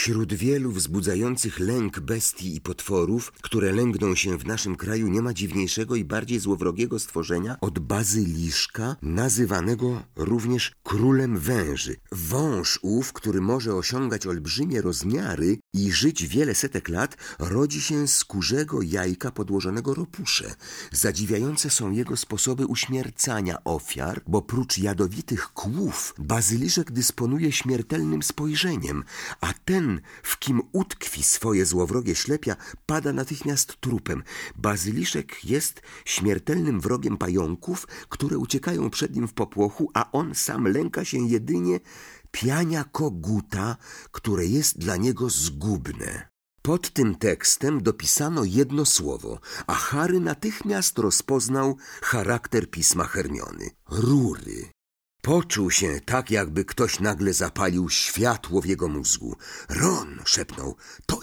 Wśród wielu wzbudzających lęk bestii i potworów, które lęgną się w naszym kraju, nie ma dziwniejszego i bardziej złowrogiego stworzenia od bazyliszka, nazywanego również królem węży. Wąż ów, który może osiągać olbrzymie rozmiary i żyć wiele setek lat, rodzi się z kurzego jajka podłożonego ropusze. Zadziwiające są jego sposoby uśmiercania ofiar, bo prócz jadowitych kłów bazyliszek dysponuje śmiertelnym spojrzeniem, a ten, w kim utkwi swoje złowrogie ślepia, pada natychmiast trupem. Bazyliszek jest śmiertelnym wrogiem pająków, które uciekają przed nim w popłochu, a on sam lęka się jedynie piania koguta, które jest dla niego zgubne. Pod tym tekstem dopisano jedno słowo, a Harry natychmiast rozpoznał charakter pisma Hermiony. Rury. Poczuł się tak, jakby ktoś nagle zapalił światło w jego mózgu. Ron, szepnął,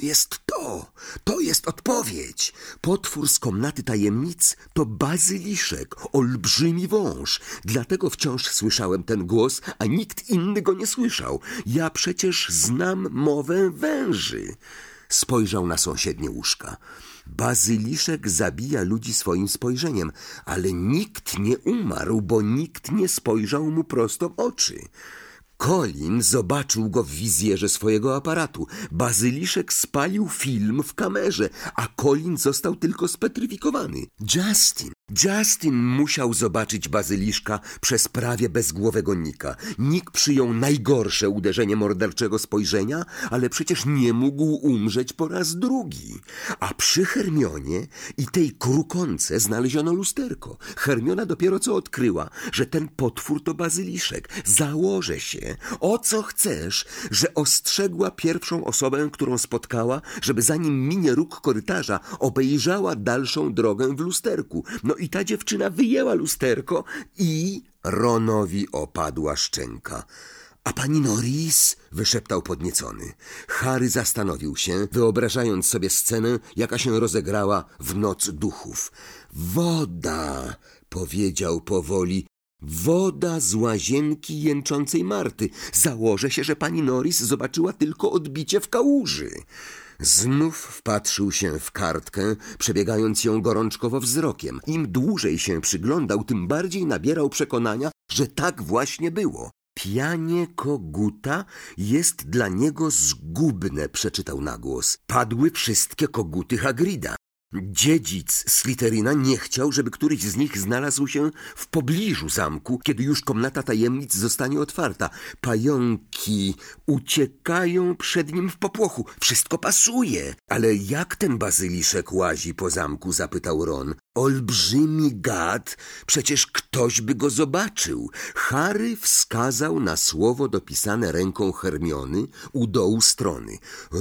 to jest odpowiedź. Potwór z komnaty tajemnic to bazyliszek, olbrzymi wąż. Dlatego wciąż słyszałem ten głos, a nikt inny go nie słyszał. Ja przecież znam mowę węży. Spojrzał na sąsiednie łóżka. Bazyliszek zabija ludzi swoim spojrzeniem, ale nikt nie umarł, bo nikt nie spojrzał mu prosto w oczy. Colin zobaczył go w wizjerze swojego aparatu. Bazyliszek spalił film w kamerze, a Colin został tylko spetryfikowany. Justin musiał zobaczyć bazyliszka przez prawie bezgłowego Nika. Nick przyjął najgorsze uderzenie morderczego spojrzenia, ale przecież nie mógł umrzeć po raz drugi. A przy Hermionie i tej krukonce znaleziono lusterko. Hermiona dopiero co odkryła, że ten potwór to bazyliszek. Założę się, o co chcesz, że ostrzegła pierwszą osobę, którą spotkała, żeby zanim minie róg korytarza, obejrzała dalszą drogę w lusterku. No i ta dziewczyna wyjęła lusterko i Ronowi opadła szczęka. A pani Norris? Wyszeptał podniecony. Harry zastanowił się, wyobrażając sobie scenę, jaka się rozegrała w Noc Duchów. Woda, powiedział powoli. Woda z łazienki jęczącej Marty. Założę się, że pani Norris zobaczyła tylko odbicie w kałuży. Znów wpatrzył się w kartkę, przebiegając ją gorączkowo wzrokiem. Im dłużej się przyglądał, tym bardziej nabierał przekonania, że tak właśnie było. Pianie koguta jest dla niego zgubne, przeczytał na głos. Padły wszystkie koguty Hagrida. Dziedzic Slytherina nie chciał, żeby któryś z nich znalazł się w pobliżu zamku, kiedy już komnata tajemnic zostanie otwarta. Pająki uciekają przed nim w popłochu. Wszystko pasuje. Ale jak ten bazyliszek łazi po zamku? Zapytał Ron. Olbrzymi gad, przecież ktoś by go zobaczył. Harry wskazał na słowo dopisane ręką Hermiony u dołu strony.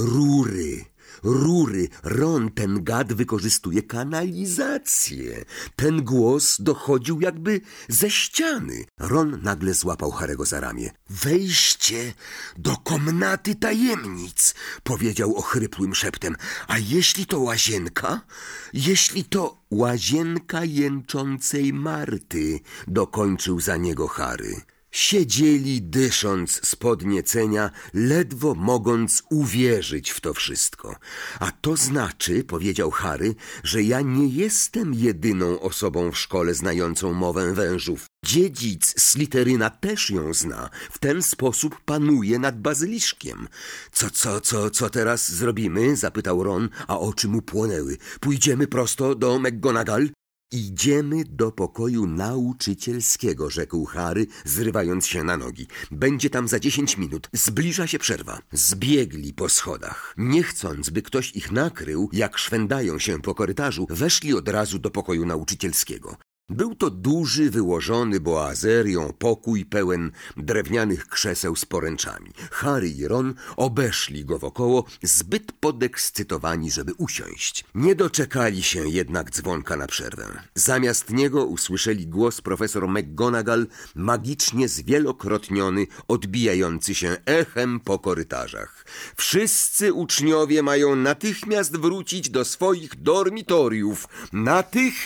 Rury. Ron, ten gad wykorzystuje kanalizację. Ten głos dochodził jakby ze ściany. Ron nagle złapał Harry'ego za ramię. Wejście do komnaty tajemnic, powiedział ochrypłym szeptem. A jeśli to łazienka? Jeśli to łazienka jęczącej Marty, dokończył za niego Harry. Siedzieli, dysząc z podniecenia, ledwo mogąc uwierzyć w to wszystko. A to znaczy, powiedział Harry, że ja nie jestem jedyną osobą w szkole znającą mowę wężów. Dziedzic Slytheryna też ją zna. W ten sposób panuje nad bazyliszkiem. Co teraz zrobimy? Zapytał Ron, a oczy mu płonęły. Pójdziemy prosto do McGonagall? Idziemy do pokoju nauczycielskiego, rzekł Harry, zrywając się na nogi. Będzie tam za 10 minut. Zbliża się przerwa. Zbiegli po schodach. Nie chcąc, by ktoś ich nakrył, jak szwędają się po korytarzu, weszli od razu do pokoju nauczycielskiego. Był to duży, wyłożony boazerią pokój pełen drewnianych krzeseł z poręczami. Harry i Ron obeszli go wokoło, zbyt podekscytowani, żeby usiąść. Nie doczekali się jednak dzwonka na przerwę. Zamiast niego usłyszeli głos profesor McGonagall, magicznie zwielokrotniony, odbijający się echem po korytarzach. Wszyscy uczniowie mają natychmiast wrócić do swoich dormitoriów.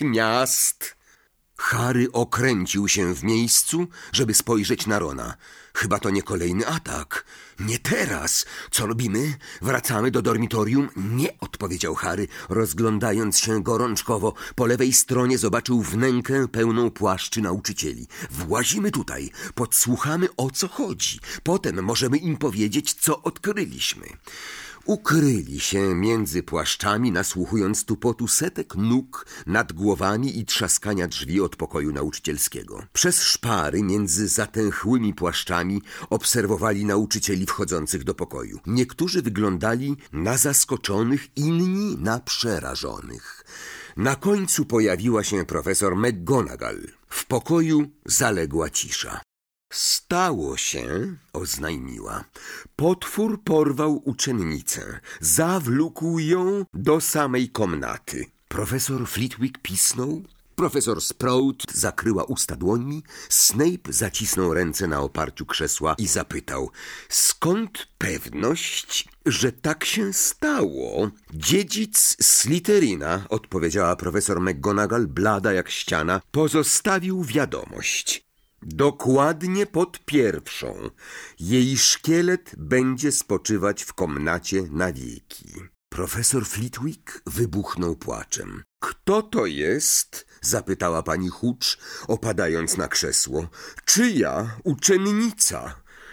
Natychmiast! Harry okręcił się w miejscu, żeby spojrzeć na Rona. Chyba to nie kolejny atak. Nie teraz. Co robimy? Wracamy do dormitorium? Nie, odpowiedział Harry, rozglądając się gorączkowo. Po lewej stronie zobaczył wnękę pełną płaszczy nauczycieli. Włazimy tutaj, podsłuchamy, o co chodzi. Potem możemy im powiedzieć, co odkryliśmy. Ukryli się między płaszczami, nasłuchując tupotu setek nóg nad głowami i trzaskania drzwi od pokoju nauczycielskiego. Przez szpary między zatęchłymi płaszczami obserwowali nauczycieli wchodzących do pokoju. Niektórzy wyglądali na zaskoczonych, inni na przerażonych. Na końcu pojawiła się profesor McGonagall. W pokoju zaległa cisza. Stało się, oznajmiła. Potwór porwał uczennicę. Zawlókł ją do samej komnaty. Profesor Flitwick pisnął. Profesor Sprout zakryła usta dłońmi. Snape zacisnął ręce na oparciu krzesła i zapytał: skąd pewność, że tak się stało? Dziedzic Slytherina, odpowiedziała profesor McGonagall, blada jak ściana, pozostawił wiadomość. Dokładnie pod pierwszą. Jej szkielet będzie spoczywać w komnacie na wieki. Profesor Flitwick wybuchnął płaczem. Kto to jest? Zapytała pani Hooch, opadając na krzesło. Czyja uczennica?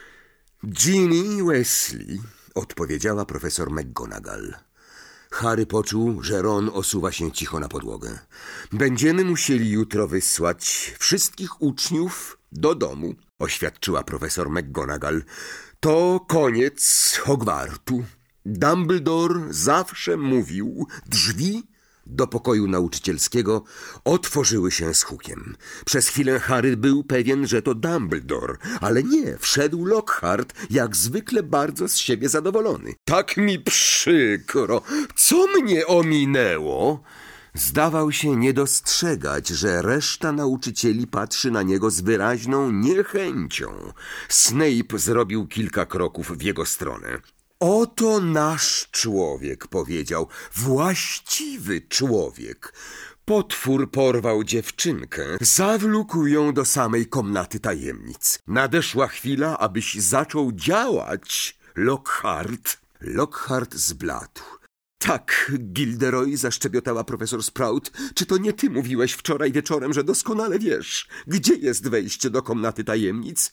Ginny Weasley, odpowiedziała profesor McGonagall. Harry poczuł, że Ron osuwa się cicho na podłogę. Będziemy musieli jutro wysłać wszystkich uczniów do domu, oświadczyła profesor McGonagall. To koniec Hogwartu. Dumbledore zawsze mówił, drzwi do pokoju nauczycielskiego otworzyły się z hukiem. Przez chwilę Harry był pewien, że to Dumbledore, ale nie, wszedł Lockhart, jak zwykle bardzo z siebie zadowolony. Tak mi przykro, co mnie ominęło? Zdawał się nie dostrzegać, że reszta nauczycieli patrzy na niego z wyraźną niechęcią. Snape zrobił kilka kroków w jego stronę. Oto nasz człowiek, powiedział, właściwy człowiek. Potwór porwał dziewczynkę, zawlókł ją do samej komnaty tajemnic. Nadeszła chwila, abyś zaczął działać, Lockhart. Lockhart zbladł. Tak, Gilderoy, zaszczebiotała profesor Sprout. Czy to nie ty mówiłeś wczoraj wieczorem, że doskonale wiesz, gdzie jest wejście do komnaty tajemnic?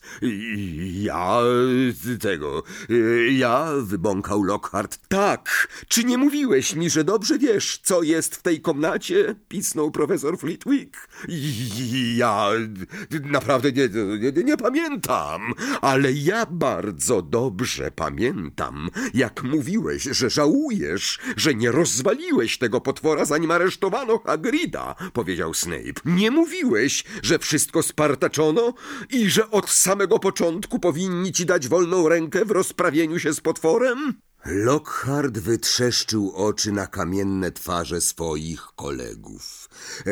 Ja, wybąkał Lockhart. Tak, czy nie mówiłeś mi, że dobrze wiesz, co jest w tej komnacie? Pisnął profesor Flitwick. Ja naprawdę nie pamiętam, ale ja bardzo dobrze pamiętam, jak mówiłeś, że żałujesz, że nie rozwaliłeś tego potwora, zanim aresztowano Hagrida, powiedział Snape. Nie mówiłeś, że wszystko spartaczono i że od samego początku powinni ci dać wolną rękę w rozprawieniu się z potworem? Lockhart wytrzeszczył oczy na kamienne twarze swoich kolegów.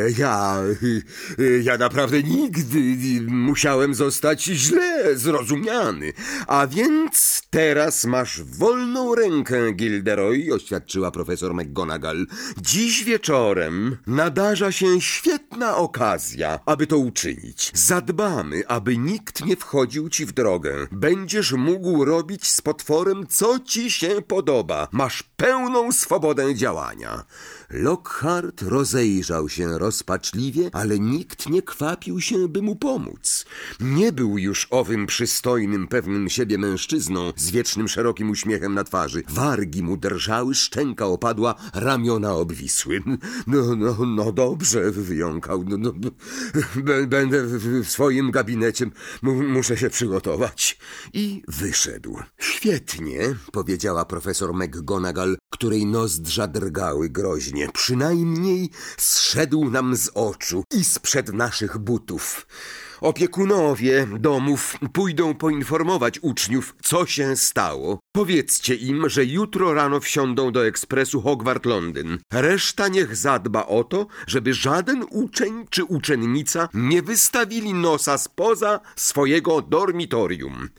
Ja naprawdę nigdy musiałem zostać źle zrozumiany. A więc teraz masz wolną rękę, Gilderoy, oświadczyła profesor McGonagall. Dziś wieczorem nadarza się świetna okazja, aby to uczynić. Zadbamy, aby nikt nie wchodził ci w drogę. Będziesz mógł robić z potworem, co ci się podoba. Masz pełną swobodę działania. Lockhart rozejrzał się rozpaczliwie, ale nikt nie kwapił się, by mu pomóc. Nie był już owym przystojnym, pewnym siebie mężczyzną z wiecznym szerokim uśmiechem na twarzy. Wargi mu drżały, szczęka opadła, ramiona obwisły. No dobrze, wyjąkał. Będę w swoim gabinecie. Muszę się przygotować. I wyszedł. Świetnie, powiedziała profesor McGonagall, której nozdrza drgały groźnie. Przynajmniej zszedł nam z oczu i sprzed naszych butów. Opiekunowie domów pójdą poinformować uczniów, co się stało. Powiedzcie im, że jutro rano wsiądą do ekspresu Hogwart-Londyn. Reszta niech zadba o to, żeby żaden uczeń czy uczennica nie wystawili nosa spoza swojego dormitorium.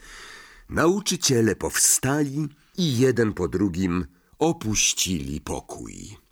Nauczyciele powstali i jeden po drugim opuścili pokój.